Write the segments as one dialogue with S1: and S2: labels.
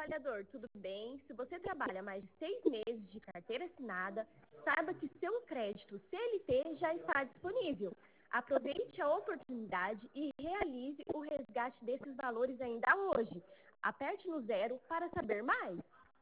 S1: trabalhador, tudo bem? Se você trabalha mais de 6 meses de carteira assinada, saiba que seu crédito CLT já está disponível. Aproveite a oportunidade e realize o resgate desses valores ainda hoje. Aperte no 0 para saber mais.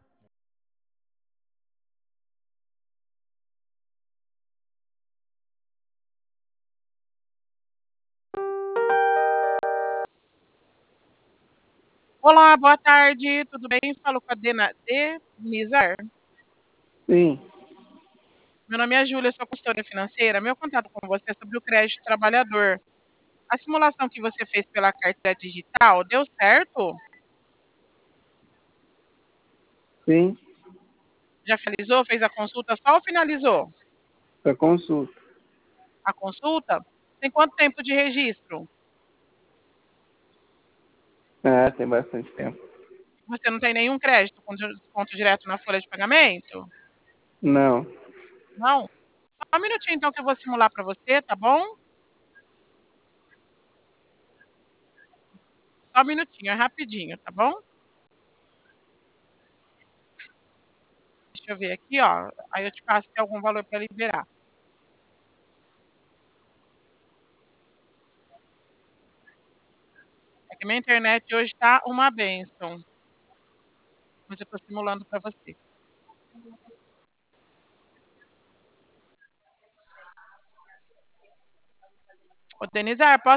S2: Olá, boa tarde, tudo bem? Falo com a Denizar.
S3: Sim,
S2: Meu nome é Júlia, sou consultora financeira. Meu contato com você é sobre o crédito trabalhador. A simulação que você fez pela carteira digital deu certo?
S3: sim,
S2: Já finalizou? Fez a consulta só ou finalizou?
S3: para consulta.
S2: A consulta? Tem quanto tempo de registro?
S3: Ah, tem bastante tempo.
S2: Você não tem nenhum crédito com desconto direto na folha de pagamento?
S3: Não,
S2: Não? Só um minutinho então que eu vou simular para você, tá bom? Só um minutinho, é rapidinho, tá bom? Deixa eu ver aqui, ó. Aí eu te passo se tem algum valor para liberar. É que minha internet hoje tá uma bênção. Mas eu tô simulando para você. Ô, Denizar, posso